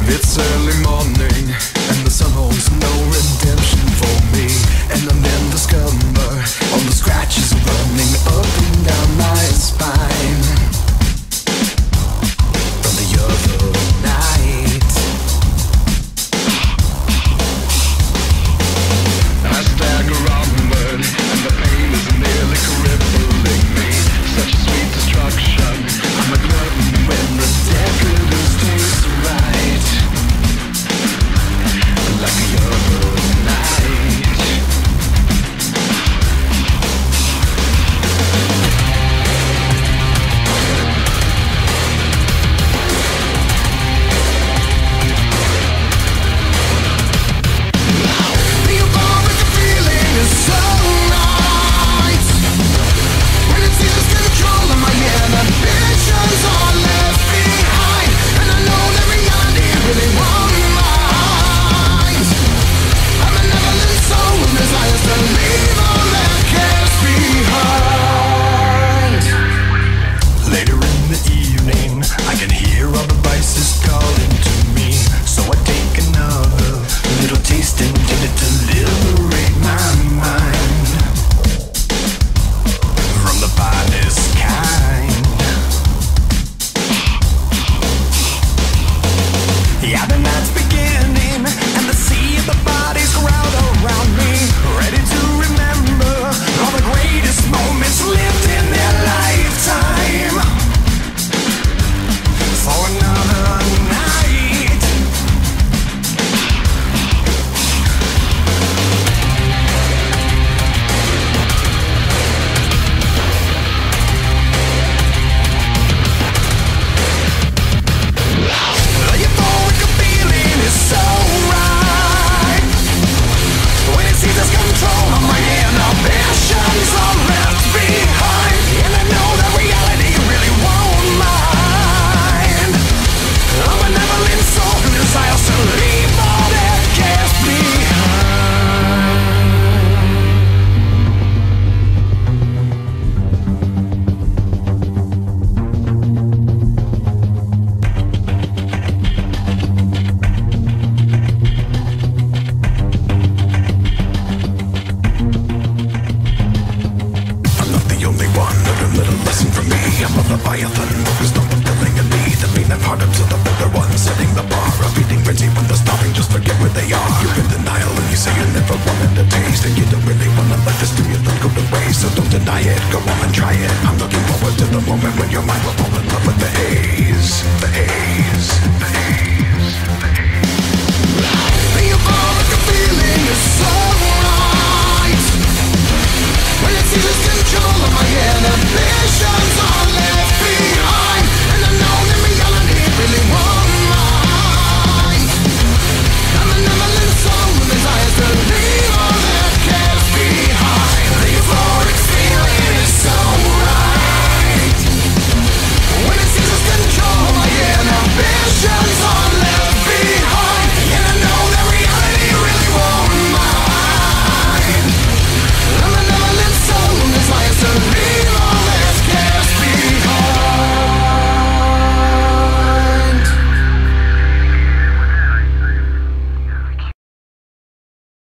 It's early morning and the sun holds no redemption for me. And I then discover all the scratches running up and down my spine from the other night. I stagger onward and the pain is nearly crippling me. Such a sweet destruction, I'm a glutton when the decadence tastes right. Like the other night. The euphoric feeling is so nice. When it seems control of my inhibitions are left behind, and I know that reality really won't mind. I'm a neverland soul who desires to leave all that cares behind. Later in the evening, I can hear all the vices calling to me. So I take another little taste intended to liberate my mind from the finest kind. Yeah, the night's beginning and the sea of the bodies crowd around me, ready to remember all the greatest moments lived in their lifetime for another night. The euphoric feeling is so right. When it seizes control of my inhibitions are left behind, and I know that reality really won't mind. I'm a neverland soul who desires to leave all that cares I'm not the only one. Learn a little lesson from me. I'm a leviathan, focused on fulfilling a need. The pain I've hardened to the better one, setting the bar. A feeding frenzy when they're starving, just forget where they are. You're in denial and you say you never wanted to taste, and you don't really wanna let the stimulant go to waste. So don't deny it, go on and try it. I'm looking forward to the moment when your mind will fall in love with the haze.